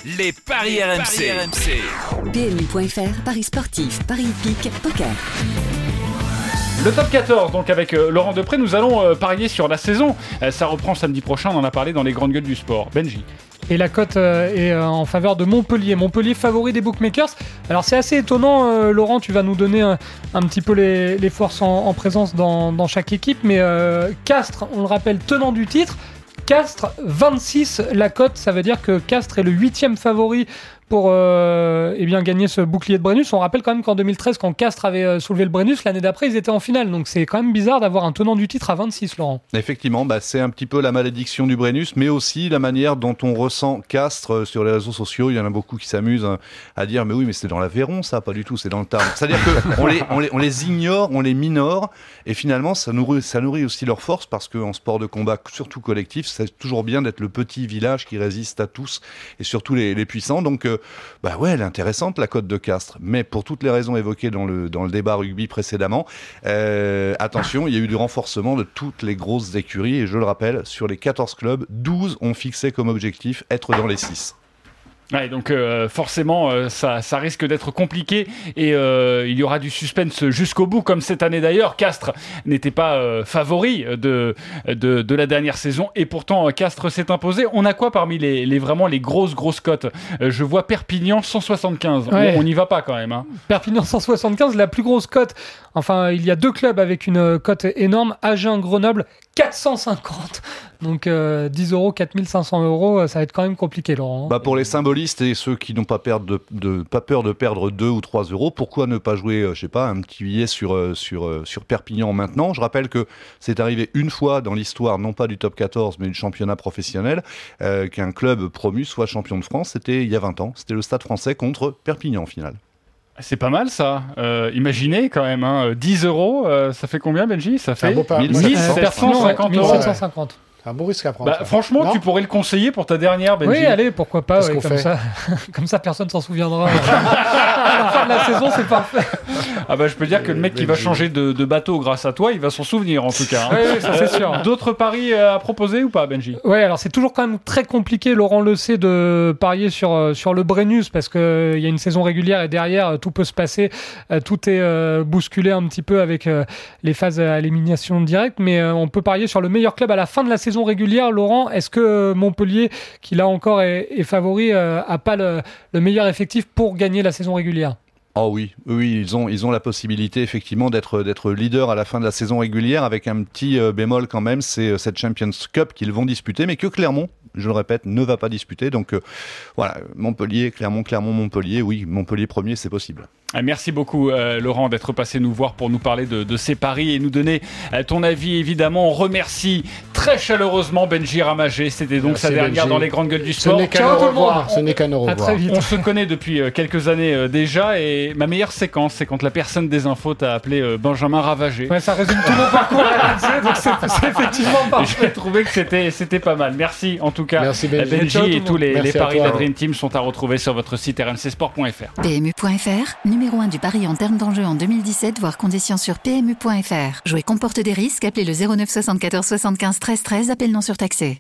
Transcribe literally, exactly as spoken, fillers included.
les paris R M C. P M U point F R, paris sportifs, paris hippiques, poker. Le top quatorze, donc avec euh, Laurent Depré, nous allons euh, parier sur la saison. Euh, ça reprend samedi prochain, on en a parlé dans les grandes gueules du sport. Benji. Et la cote euh, est euh, en faveur de Montpellier. Montpellier favori des bookmakers. Alors c'est assez étonnant, euh, Laurent, tu vas nous donner un, un petit peu les, les forces en, en présence dans, dans chaque équipe. Mais euh, Castres, on le rappelle, tenant du titre. Castres, vingt-six la cote, ça veut dire que Castres est le huitième favori pour euh, eh bien, gagner ce bouclier de Brennus. On rappelle quand même qu'en deux mille treize, quand Castres avait euh, soulevé le Brennus, l'année d'après, ils étaient en finale. Donc c'est quand même bizarre d'avoir un tenant du titre à vingt-six, Laurent. Effectivement, bah, c'est un petit peu la malédiction du Brennus, mais aussi la manière dont on ressent Castres sur les réseaux sociaux. Il y en a beaucoup qui s'amusent hein, à dire « mais oui, mais c'est dans l'Aveyron, ça, pas du tout, c'est dans le Tarn ». C'est-à-dire qu'on les, on les, on les ignore, on les minore, et finalement, ça nourrit, ça nourrit aussi leur force, parce qu'en sport de combat, surtout collectif, c'est toujours bien d'être le petit village qui résiste à tous, et surtout les, les puissants. Donc, euh, bah ouais, elle est intéressante la cote de Castres, mais pour toutes les raisons évoquées dans le, dans le débat rugby précédemment, euh, attention, il y a eu du renforcement de toutes les grosses écuries, et je le rappelle, sur les quatorze clubs, douze ont fixé comme objectif être dans les six. Ouais, donc euh, forcément, euh, ça, ça risque d'être compliqué et euh, il y aura du suspense jusqu'au bout, comme cette année d'ailleurs. Castres n'était pas euh, favori de, de, de la dernière saison et pourtant Castres s'est imposé. On a quoi parmi les, les vraiment les grosses grosses cotes ? euh, Je vois Perpignan cent soixante-quinze. Ouais. On n'y va pas quand même. Hein. Perpignan cent soixante-quinze, la plus grosse cote. Enfin, il y a deux clubs avec une cote énorme. Agen, Grenoble, quatre cent cinquante. Donc euh, dix euros, quatre mille cinq cents euros, ça va être quand même compliqué, Laurent. Bah pour les symbolistes et ceux qui n'ont pas, perdre de, de, pas peur de perdre deux ou trois euros, pourquoi ne pas jouer, euh, je sais pas, un petit billet sur, euh, sur, euh, sur Perpignan maintenant ? Je rappelle que c'est arrivé une fois dans l'histoire, non pas du top quatorze, mais du championnat professionnel, euh, qu'un club promu soit champion de France. C'était il y a vingt ans. C'était le Stade Français contre Perpignan en finale. C'est pas mal ça. Euh, imaginez quand même, hein, dix euros, euh, ça fait combien, Benji ? Ça fait mille sept cent cinquante euros. mille sept cent cinquante. C'est un bon risque à prendre. Bah, franchement, non, tu pourrais le conseiller pour ta dernière, Benji. Oui, allez, pourquoi pas. Ouais, comme, fait ça, comme ça, personne s'en souviendra. À la fin de la saison, c'est parfait. Ah bah, je peux dire que le mec qui va changer de, de bateau grâce à toi, il va s'en souvenir en tout cas. Hein. Oui, oui, ça c'est sûr. D'autres paris à proposer ou pas, Benji ? Oui, alors c'est toujours quand même très compliqué, Laurent le sait, de parier sur, sur le Brennus parce qu'il euh, y a une saison régulière et derrière, tout peut se passer. Euh, tout est euh, bousculé un petit peu avec euh, les phases à élimination directe, mais euh, on peut parier sur le meilleur club à la fin de la saison régulière. Laurent, est-ce que Montpellier, qui là encore est, est favori, euh, a pas le, le meilleur effectif pour gagner la saison régulière ? Oh oui, oui, ils ont, ils ont la possibilité effectivement d'être, d'être leader à la fin de la saison régulière avec un petit euh, bémol quand même, c'est euh, cette Champions Cup qu'ils vont disputer, mais que Clermont, je le répète, ne va pas disputer. Donc euh, voilà, Montpellier, Clermont, Clermont, Montpellier, oui, Montpellier premier, c'est possible. Merci beaucoup euh, Laurent d'être passé nous voir pour nous parler de, de ces paris et nous donner euh, ton avis évidemment. On remercie très chaleureusement Benji Ramagé, c'était donc Merci sa dernière Benji. dans les grandes gueules du sport. Ce n'est qu'à nous revoir. Ce n'est qu'à nous revoir. très vite. On se connaît depuis euh, quelques années euh, déjà et ma meilleure séquence c'est quand la personne des infos t'a appelé euh, Benjamin Ravagé. Ouais, ça résume tout mon parcours à R M C, donc c'est, c'est effectivement parfait. J'ai trouvé que c'était, c'était pas mal. Merci en tout cas. Merci Benji. Benji Ciao, tout le et tous les, Merci les paris de toi. la Dream Team sont à retrouver sur votre site r m c sport point f r. P M U point F R, numéro un du pari en termes d'enjeu en deux mille dix-sept, voire conditions sur P M U point F R. Jouer comporte des risques, appelez le zéro neuf soixante-quatorze soixante-quinze treize treize, appel non surtaxé.